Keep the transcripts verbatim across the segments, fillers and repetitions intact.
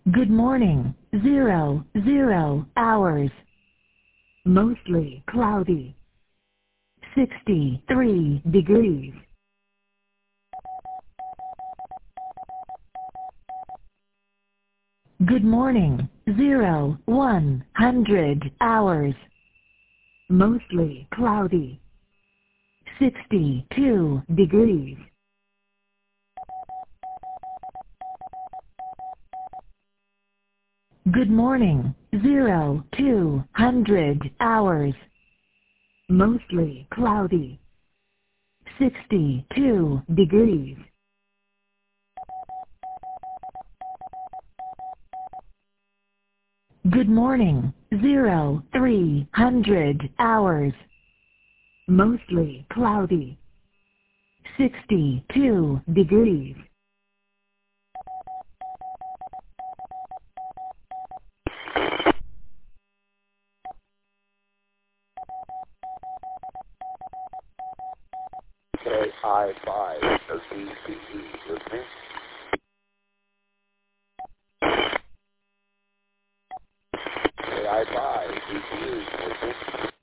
Good morning, zero, zero, hours. Mostly cloudy. sixty-three degrees. Good morning, zero, one hundred, hours. Mostly cloudy. sixty-two degrees. Good morning, zero, two hundred, hours. Mostly cloudy. sixty-two degrees. Good morning, zero, three hundred, hours. Mostly cloudy. sixty-two degrees. K I five O C C E listening. K I five C C E listening.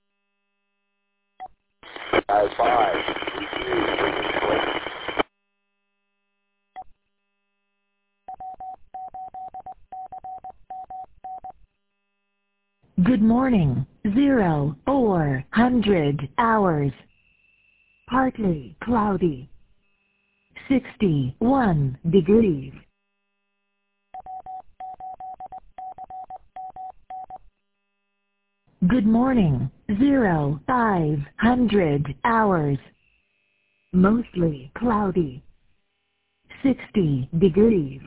K I five C C E listening. Good morning, zero, four hundred, hours. Partly cloudy. sixty-one degrees. Good morning, zero, five hundred, hours. Mostly cloudy. sixty degrees.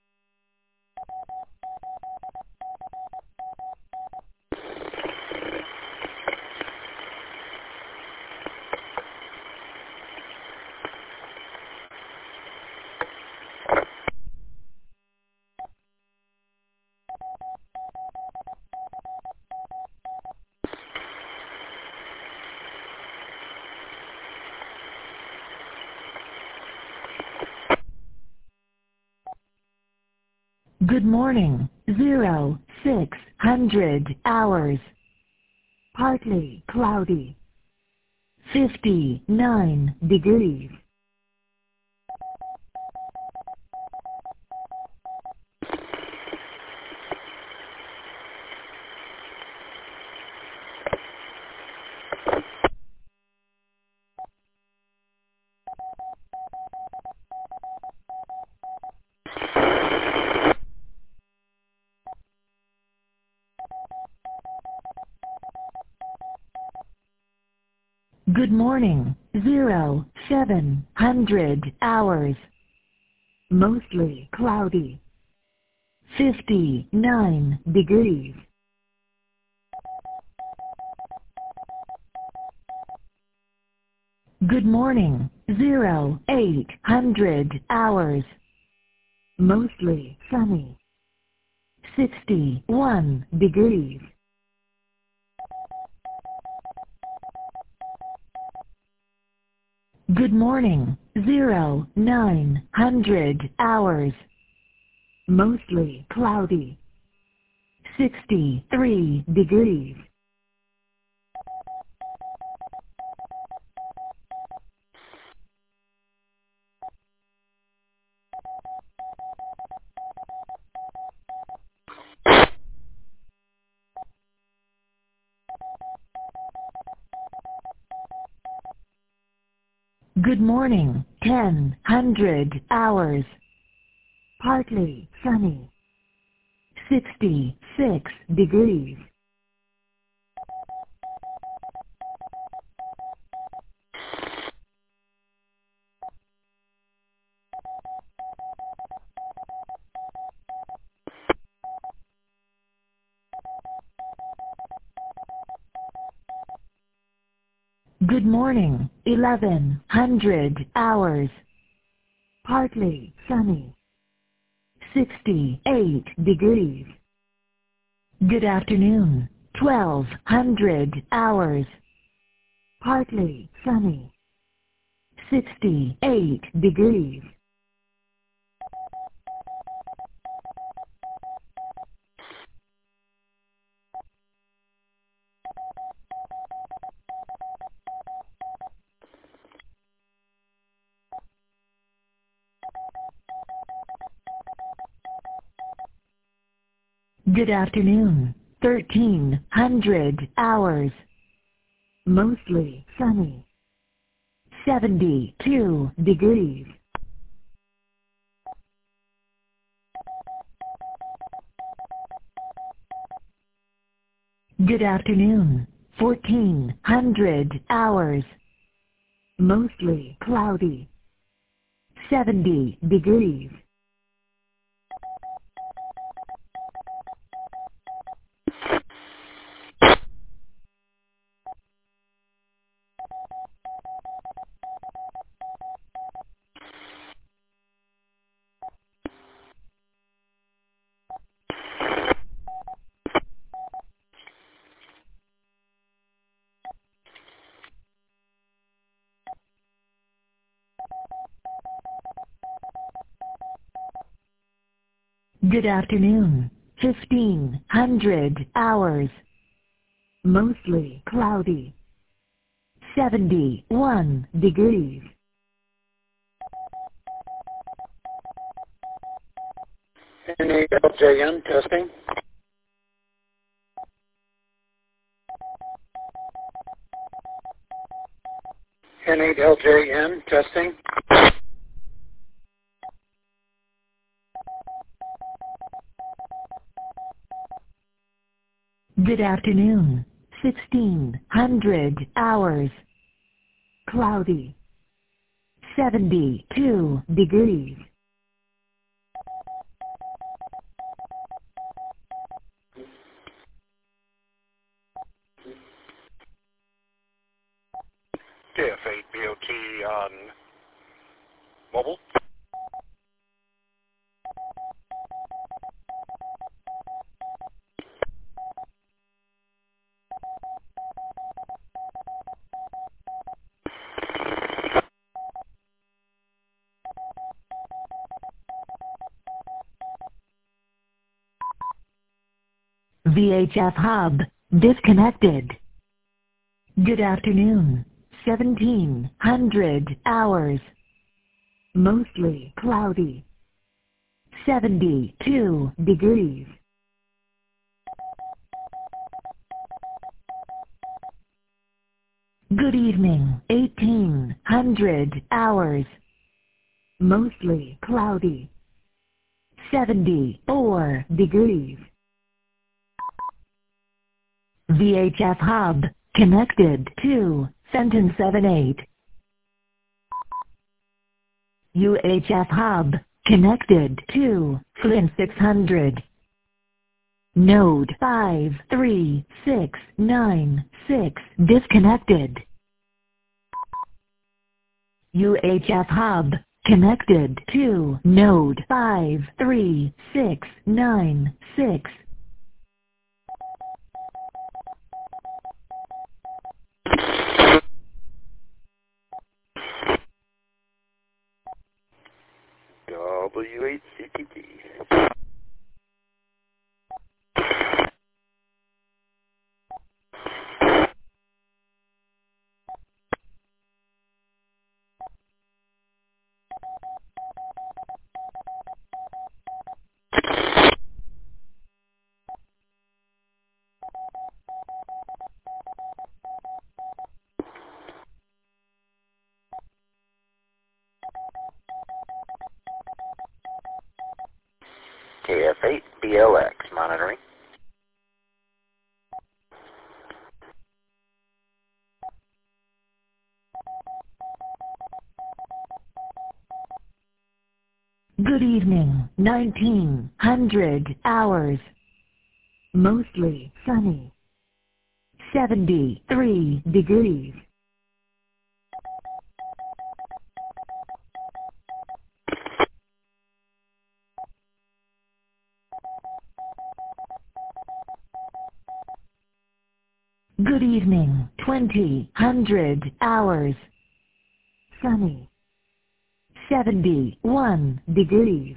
Good morning, zero, six hundred, hours. Partly cloudy. fifty-nine degrees. Good morning, zero, seven hundred, hours. Mostly cloudy. fifty-nine degrees. Good morning, zero, eight hundred, hours. Mostly sunny. sixty-one degrees. Good morning, zero, nine hundred, hours. Mostly cloudy. sixty-three degrees. Good morning, ten hundred, hours. Partly sunny. sixty-six degrees. Good morning, eleven hundred, hours. Partly sunny. sixty-eight degrees. Good afternoon, twelve hundred, hours. Partly sunny. sixty-eight degrees. Good afternoon. thirteen hundred hours. Mostly sunny. seventy-two degrees. Good afternoon. fourteen hundred hours. Mostly cloudy. seventy degrees. Good afternoon. fifteen hundred hours. Mostly cloudy. seventy-one degrees. N eight L J N testing. N eight L J N testing. Good afternoon. sixteen hundred hours. Cloudy. seventy-two degrees. K F eight B O T on mobile. V H F hub disconnected. Good afternoon. seventeen hundred hours. Mostly cloudy. seventy-two degrees. Good evening. eighteen hundred hours. Mostly cloudy. seventy-four degrees. V H F hub connected to Fenton seven eight. U H F hub connected to Flynn six hundred. Node five three six nine six disconnected. U H F hub connected to node five three six nine six. W eight C T T. K F eight B L X monitoring. Good evening. nineteen hundred hours. Mostly sunny. seventy-three degrees. Good evening. twenty hundred hours. Sunny. seventy-one degrees.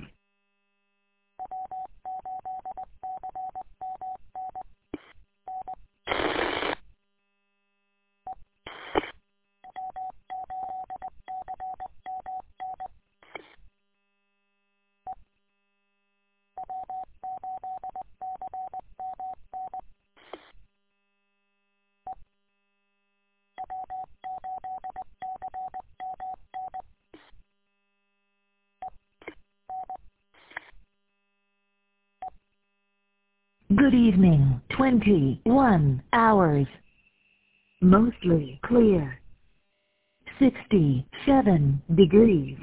Good evening, twenty-one hours. Mostly clear. sixty-seven degrees.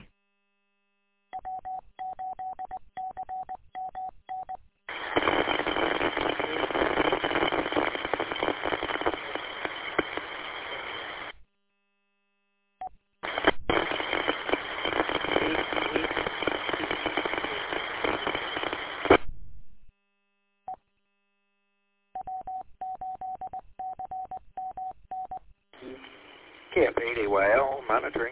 Camp eight A Y L, monitoring.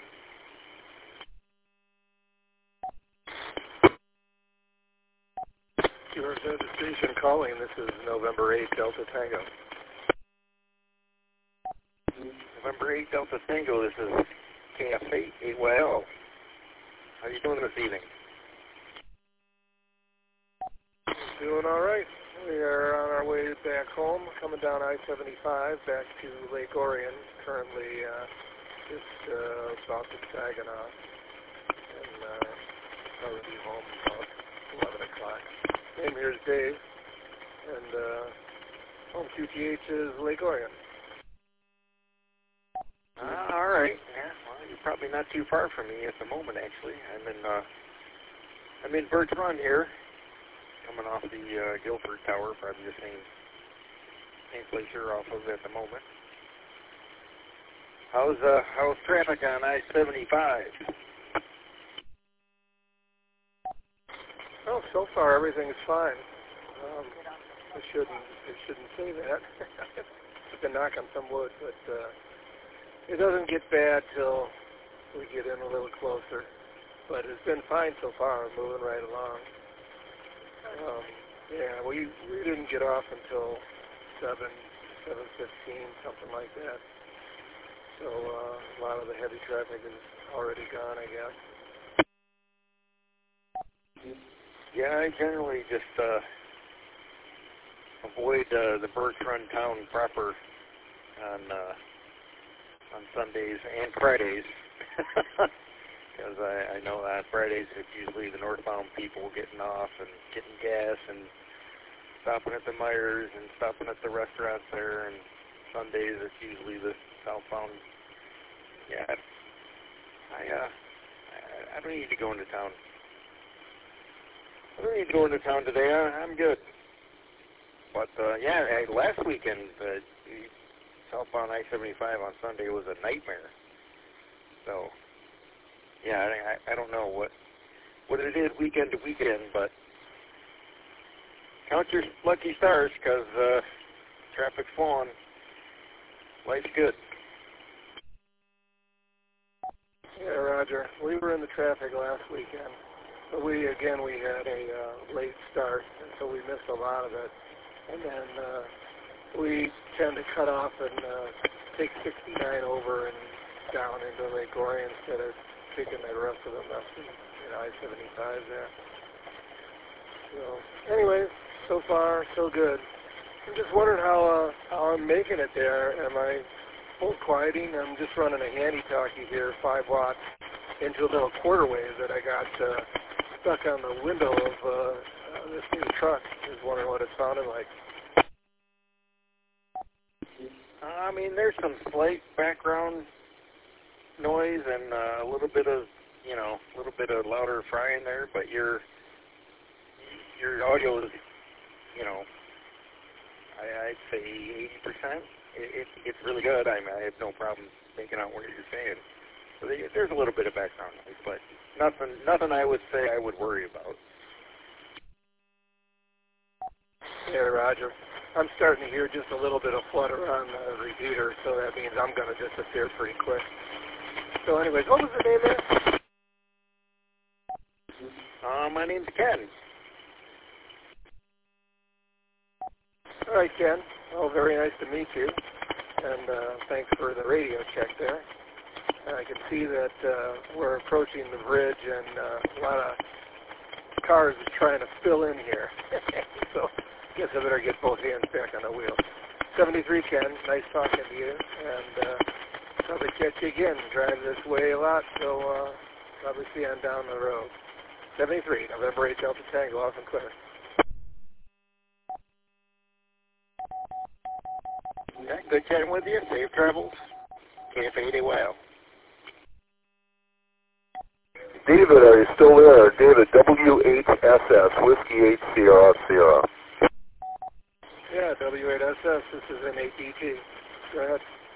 Your station calling. This is November eighth, Delta Tango. November eighth, Delta Tango. This is K F eight A Y L. How are you doing this evening? Doing all right. We are on our way back home, coming down I seventy-five back to Lake Orion. Currently, uh, just uh, south of Saginaw, and uh, probably be home about eleven o'clock. Name here is Dave, and uh, home Q T H is Lake Orion. Uh, all right. Yeah, well, you're probably not too far from me at the moment. Actually, I'm in uh, I'm in Birch Run here, coming off the uh, Guilford Tower, probably the same same place you're off of at the moment. How's uh how's traffic on I seventy-five? Oh, so far everything's fine. Um, I shouldn't I shouldn't say that. I've been knocking some wood, but uh, it doesn't get bad till we get in a little closer. But it's been fine so far, moving right along. Um, yeah, we we didn't get off until seven seven fifteen, something like that. So uh, a lot of the heavy traffic is already gone, I guess. Yeah, I generally just uh, avoid uh, the Birch Run town proper on uh, on Sundays and Fridays, because I, I know that Fridays it's usually the northbound people getting off and getting gas and stopping at the Myers and stopping at the restaurants there, and Sundays it's usually the southbound. Yeah, I uh, I, I don't need to go into town. I don't need to go into town today. I, I'm good. But uh, yeah, I, last weekend uh, southbound I seventy-five on Sunday was a nightmare. So yeah, I, I, I don't know what what it is weekend to weekend, but count your lucky stars, because uh, traffic's flowing. Life's good. Yeah, Roger. We were in the traffic last weekend, but we again we had a uh, late start, and so we missed a lot of it. And then uh, we tend to cut off and uh, take sixty-nine over and down into Lake Orion instead of taking the rest of the left in, in I seventy-five there. So, anyways, so far so good. I'm just wondering how uh, how I'm making it there. Am I full quieting? I'm just running a handy-talkie here, five watts, into a little quarter wave that I got uh, stuck on the window of uh, uh, this new truck. Just wondering what it sounded like. I mean, there's some slight background noise and uh, a little bit of, you know, a little bit of louder frying there, but your your audio is, you know, I, I'd say eighty percent. It, it, it's really good. I mean, I have no problem making out what you're saying. So there's a little bit of background noise, but nothing, nothing I would say I would worry about. Yeah, Roger. I'm starting to hear just a little bit of flutter on the repeater, so that means I'm going to disappear pretty quick. So anyways, what was the name there? Uh, my name's Ken. All right, Ken. Oh, very nice to meet you. And uh, thanks for the radio check there. And I can see that uh, we're approaching the bridge, and uh, a lot of cars are trying to fill in here. So I guess I better get both hands back on the wheel. seventy-three, Ken. Nice talking to you. And uh, probably catch you again. Drive this way a lot, so uh, probably see you on down the road. seventy-three, November eighth, Delta Tango, off and clear. Okay, good chatting with you. Safe travels. Que fade well. David, are you still there? David, W eight S S, Whiskey eight Sierra Sierra. Yeah, W eight S S, this is an eight D T. Go ahead.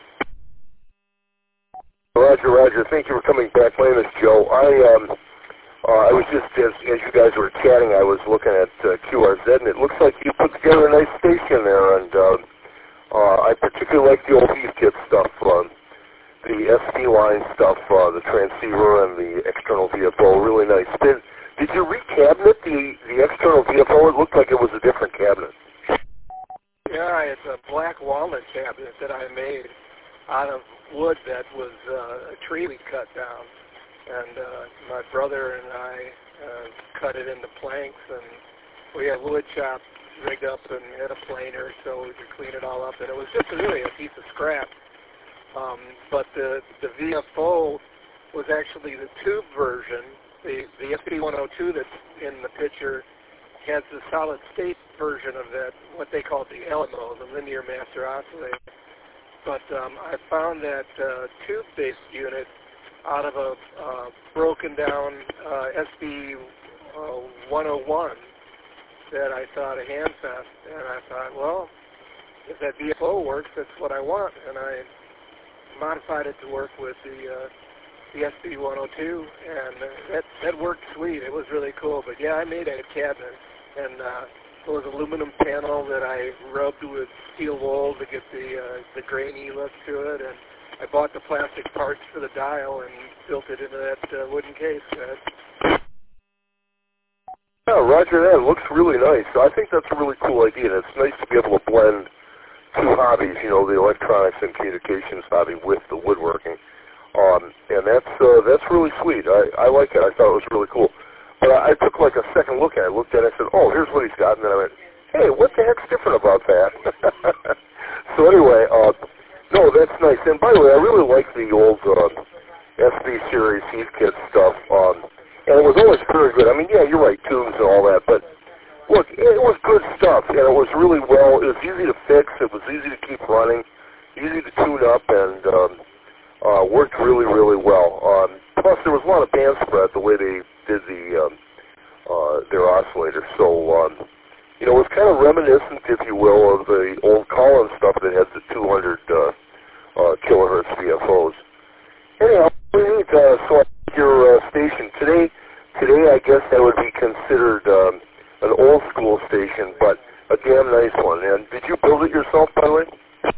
Roger, Roger. Thank you for coming back. My name is Joe. I um, uh, I was just, as, as you guys were chatting, I was looking at uh, Q R Z, and it looks like you put together a nice station there, and uh, uh, I particularly like the old Heathkit stuff, um, the S P line stuff, uh, the transceiver and the external V F O, really nice. Did, did you re-cabinet the, the external V F O? It looked like it was a different cabinet. Yeah, it's a black walnut cabinet that I made out of wood that was uh, a tree we cut down. And uh, my brother and I uh, cut it into planks, and we had wood chop rigged up and had a planer so we could clean it all up. And it was just really a piece of scrap. Um, but the, the V F O was actually the tube version. The, the S P one oh two that's in the picture has the solid state version of that, what they call the L M O, the linear master oscillator. But um, I found that uh, tube-based unit out of a uh, broken down uh, S B one oh one that I thought a handfest, and I thought, well, if that V F O works, that's what I want, and I modified it to work with the uh, the S B one oh two, and uh, that that worked sweet. It was really cool. But yeah, I made a cabinet, and uh, it was aluminum panel that I rubbed with steel wool to get the uh, the grainy look to it, and I bought the plastic parts for the dial and built it into that uh, wooden case. Uh, Yeah, Roger that. It looks really nice. I think that's a really cool idea, and it's nice to be able to blend two hobbies, you know, the electronics and communications hobby with the woodworking. Um, and that's uh, that's really sweet. I, I like it. I thought it was really cool. But I, I took like a second look at it. I looked at it and I said, oh, here's what he's got. And then I went, hey, what the heck's different about that? So anyway, uh, no, that's nice. And by the way, I really like the old uh, S B series Heathkit stuff. Um, and it was always very good. I mean, yeah, you're right, tunes and all that. But look, it was good stuff. And it was really well. It was easy to fix. It was easy to keep running, easy to tune up, and um, uh, worked really, really well. Um, plus, there was a lot of band spread the way they did the um, uh, their oscillator. So, um, you know, it was kind of reminiscent, if you will, of the old Collins stuff that had the two hundred uh, uh, kilohertz V F Os. Anyhow, we need uh, so your uh, station today. Today, I guess that would be considered um, an old school station, but a damn nice one. And did you build it yourself, by the way?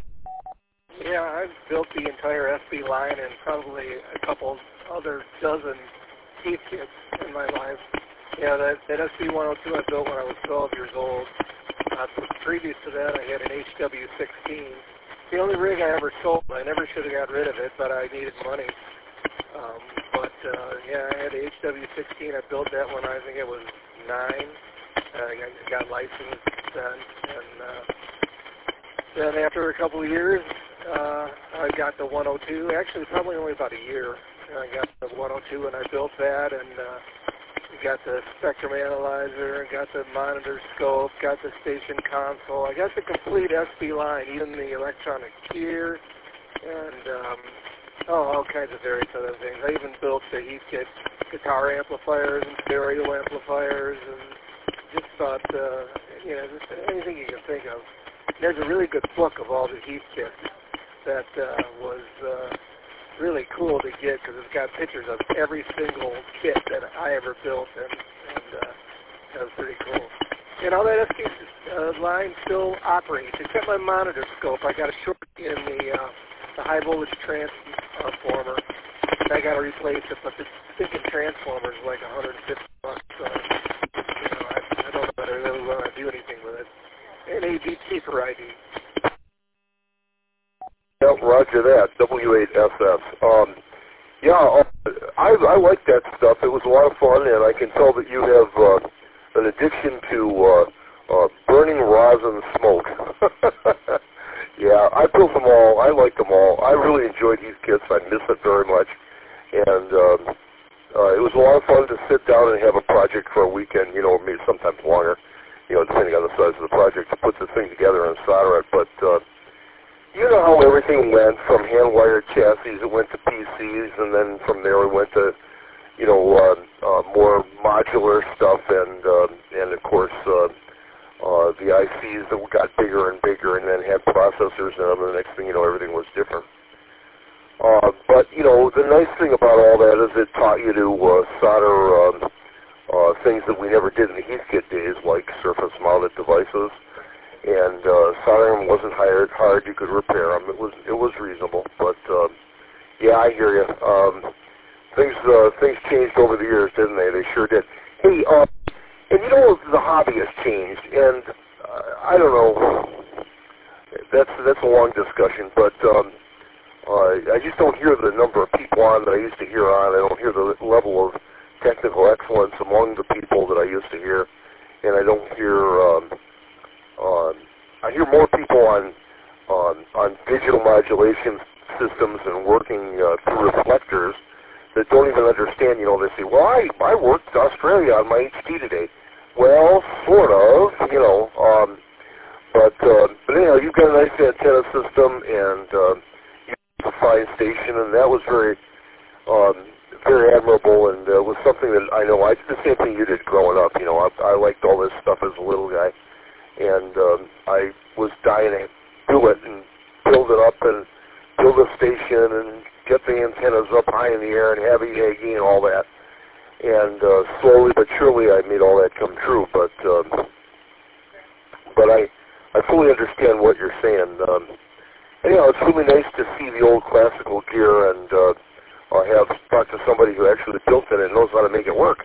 Yeah, I've built the entire S B line and probably a couple other dozen Heathkits in my life. Yeah, that, that S B one oh two I built when I was twelve years old. Uh, previous to that, I had an H W sixteen. The only rig I ever sold. I never should have got rid of it, but I needed money. Um, but uh, yeah, I had the H W sixteen. I built that when I think it was nine. Uh, I got, got licensed then, and uh, then after a couple of years, uh, I got the one oh two. Actually, probably only about a year. And I got the one oh two, and I built that, and uh, got the spectrum analyzer, got the monitor scope, got the station console. I got the complete S B line, even the electronic gear, and um, oh, all kinds of various other things. I even built the Heathkit guitar amplifiers and stereo amplifiers, and just thought, uh, you know, just anything you can think of. There's a really good book of all the Heathkits that uh, was uh, really cool to get because it's got pictures of every single kit that I ever built, and, and uh, that was pretty cool. And all that S P uh, line still operates, except my monitor scope. I got a short in the, uh, the high voltage transformer. I got to replace it, but the stinking transformer is like one hundred fifty bucks. So, you know, I, I don't know if I really want to do anything with it. An A G T for I D. Yep, roger that. W eight S S. Um, yeah, uh, I, I like that stuff. It was a lot of fun, and I can tell that you have uh, an addiction to uh, uh, burning rosin smoke. Yeah, I built them all. I like them all. I really enjoyed these kits. I miss it very much. And um, uh, it was a lot of fun to sit down and have a project for a weekend, you know, maybe sometimes longer, you know, depending on the size of the project, to put the thing together and solder it. But uh, you know how everything went from hand-wired chassis, it went to P Cs, and then from there it went to, you know, uh, uh, more modular stuff, and uh, and of course uh, uh, the I Cs that got bigger and bigger, and then had processors in them, and the next thing you know, everything was different. Uh, but you know, the nice thing about all that is it taught you to uh, solder um, uh, things that we never did in the Heathkit days, like surface-mounted devices. And uh, soldering wasn't hard. Hard, you could repair them. It was it was reasonable. But uh, yeah, I hear you. Um, things uh, things changed over the years, didn't they? They sure did. Hey, uh, and you know the hobby has changed, and uh, I don't know. That's that's a long discussion, but um, uh, I just don't hear the number of people on that I used to hear on. I don't hear the level of technical excellence among the people that I used to hear, and I don't hear. Um, Uh, I hear more people on on, on digital modulation systems and working uh, through reflectors that don't even understand. You know, they say, "Well, I I worked Australia on my H D today." Well, sort of, you know. Um, but uh, but anyhow, you've got a nice antenna system, and uh, you have a fine station, and that was very um, very admirable, and uh, was something that I know I did the same thing you did growing up. You know, I, I liked all this stuff as a little guy. And um, I was dying to do it and build it up and build a station and get the antennas up high in the air and have E-Aggie and all that. And uh, slowly but surely I made all that come true. But um, but I I fully understand what you're saying. Um, anyhow, it's really nice to see the old classical gear and uh, I have talked to somebody who actually built it and knows how to make it work.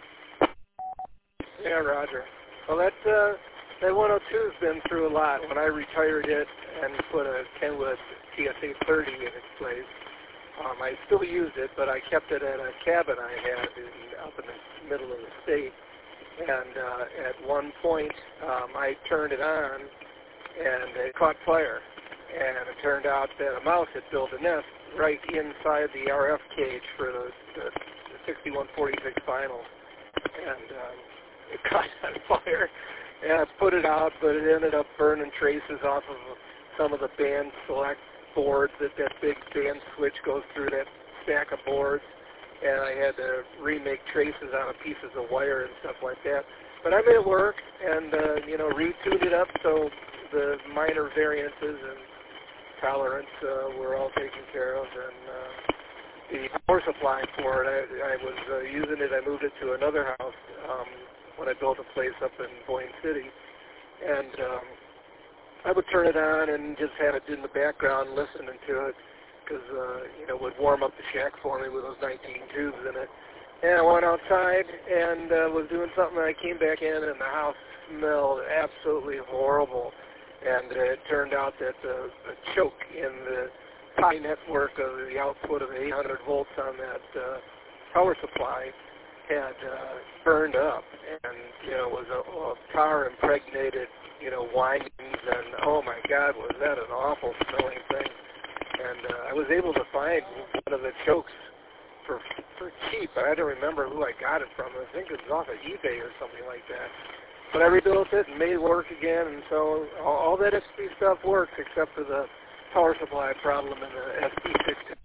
Yeah, Roger. Well, that. Uh That one oh two's been through a lot. When I retired it and put a Kenwood T S A thirty in its place, um, I still used it, but I kept it at a cabin I had in, up in the middle of the state. And uh, at one point, um, I turned it on, and it caught fire. And it turned out that a mouse had built a nest right inside the R F cage for the, the, the sixty-one forty-six final. And um, it caught on fire. And I put it out, but it ended up burning traces off of some of the band select boards. That that big band switch goes through that stack of boards, and I had to remake traces out of pieces of wire and stuff like that. But I made it work, and uh, you know, retuned it up so the minor variances and tolerance uh, were all taken care of, and uh, the power supply for it, I, I was uh, using it. I moved it to another house. Um, when I built a place up in Boyne City, and um, I would turn it on and just have it in the background listening to it, because, uh, you know, it would warm up the shack for me with those nineteen tubes in it. And I went outside and uh, was doing something, and I came back in, and the house smelled absolutely horrible. And uh, it turned out that the, the choke in the high network of the output of eight hundred volts on that uh, power supply had uh, burned up, and you know, was a, a tar impregnated, you know, windings, and oh my God, was that an awful smelling thing. And uh, I was able to find one of the chokes for for cheap. I had to remember who I got it from. I think it was off of eBay or something like that. But I rebuilt it and made it work again, and so all, all that S P stuff works except for the power supply problem in the S P sixteen.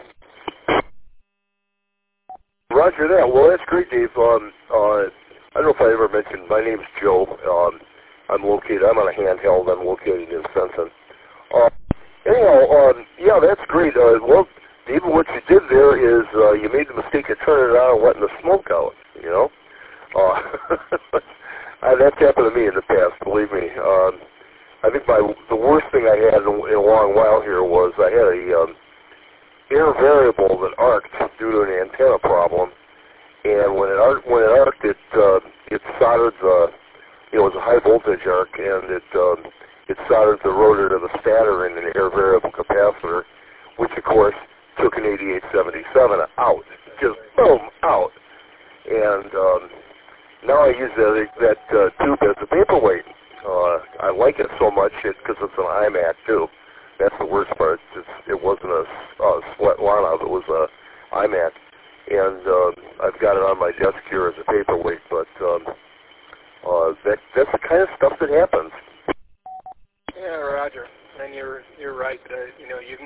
Roger that. Well, that's great, Dave. Um, uh, I don't know if I ever mentioned, my name's Joe. Um, I'm located, I'm on a handheld. I'm located in Sensen. Uh, anyhow, um, yeah, that's great. Uh, well, David, what you did there is uh, you made the mistake of turning it on and letting the smoke out, you know? Uh, that's happened to me in the past, believe me. Um, I think my the worst thing I had in, in a long while here was I had a... Um, air variable that arced due to an antenna problem, and when it arced, when it arced, it uh, it soldered the, you know, it was a high voltage arc, and it um, it soldered the rotor to the stator in an air variable capacitor, which of course took an eighty-eight seventy-seven out, just boom out, and um, now I use that that uh, tube as a paperweight. Uh, I like it so much because it, it's an iMac too. That's the worst part. It's, it wasn't a, a Svetlana, it was a iMac. And uh, I've got it on my desk here as a paperweight, but um, uh, that, that's the kind of stuff that happens. Yeah, Roger. And you're you're right. Uh, you know, you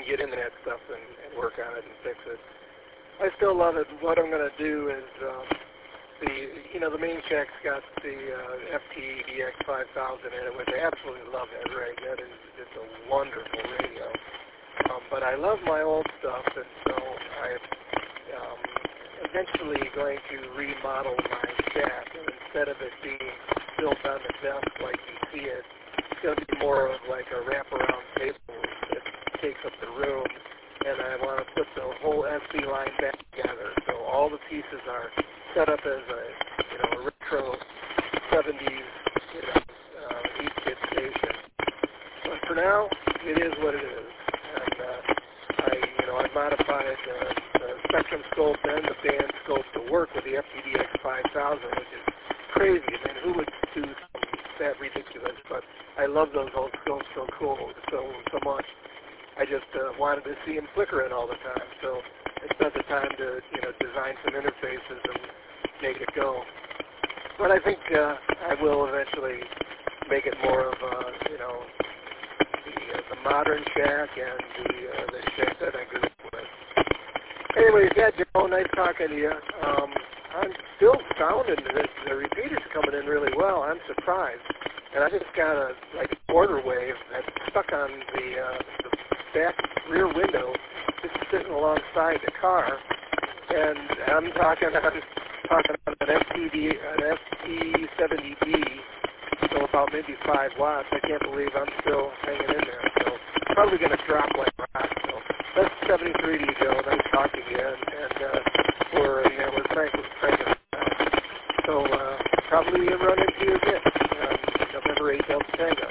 still love it. What I'm going to do is um, the you know the main shack's got the uh, F T D X five thousand in it, which I absolutely love that rig. That is just a wonderful radio. Um, but I love my old stuff, and so I'm um, eventually going to remodel my shack. And instead of it being built on the desk like you see it, it's going to be more of like a wraparound table that takes up the room. And I want to put the whole S B line back together. So all the pieces are set up as a, you know, a retro seventies, you know, uh, eight-bit station. But for now, it is what it is. And uh, I, you know, I modified uh, the Spectrum scope and the band scope to work with the F T D X five thousand, which is crazy. I mean, who would do something that ridiculous? But I love those old scopes so cool, so so much. I just uh, wanted to see them flickering all the time, so I spent the time to, you know, design some interfaces and make it go. But I think uh, I will eventually make it more of a, you know, the, uh, the modern shack and the, uh, the shack that I grew up with. Anyways, yeah, Joe, nice talking to you. Um, I'm still sounding that the repeater's coming in really well. I'm surprised. And I just got a, like, a quarter wave that's stuck on the, uh, the back rear window, just sitting alongside the car, and I'm talking on talking on an F T D, an F T seventy D, so about maybe five watts. I can't believe I'm still hanging in there. So probably going to drop like rock. So that's seventy-three to you, Joe. Nice talking to you, and, and uh, we're yeah, we're cranking cranking it out. So uh, probably run into you again, um, November eighth, Delta Tango.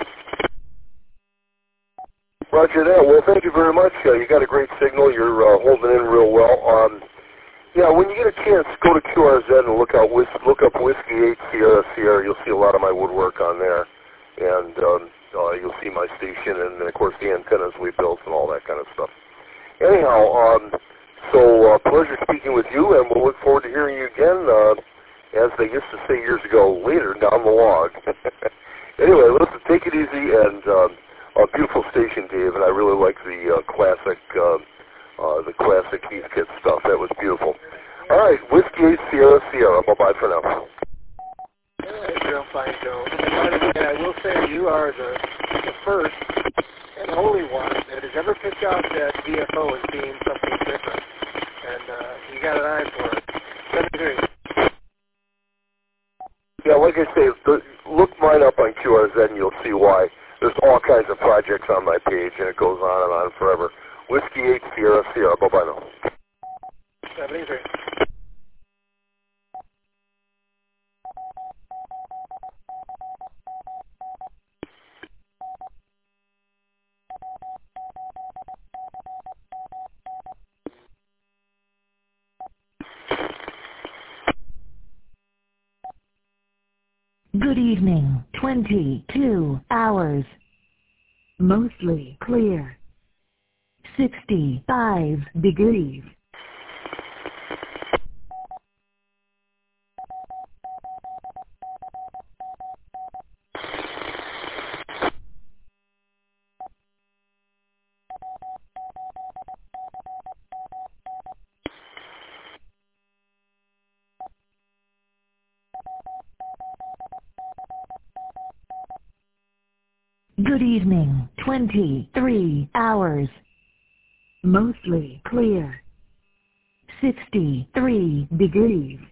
Roger that. Well, thank you very much. Uh, you got a great signal. You're uh, holding in real well. Um, yeah, when you get a chance, go to Q R Z and look out whis look up Whiskey eight Sierra Sierra. You'll see a lot of my woodwork on there, and um, uh, you'll see my station and, of course, the antennas we built and all that kind of stuff. Anyhow, um, so uh, pleasure speaking with you, and we'll look forward to hearing you again. Uh, as they used to say years ago, later down the log. Anyway, listen, take it easy, and um, a beautiful station, Dave, and I really like the uh, classic, uh, uh, the classic Heathkit stuff. That was beautiful. All right, Whiskey eight Sierra Sierra. Bye-bye for now. All right, real fine, Joe. And I will say you are the, the first and only one that has ever picked out that V F O as being something different, and uh, you got an eye for it. seventy-three. Yeah, like I say, the, look mine up on Q R Z and you'll see why. There's all kinds of projects on my page, and it goes on and on forever. Whiskey eight Sierra Sierra. Bye-bye now. seventy-three. Good evening. twenty-two hours. Mostly clear. sixty-five degrees. Good evening. twenty-three hours. Mostly clear. sixty-three degrees.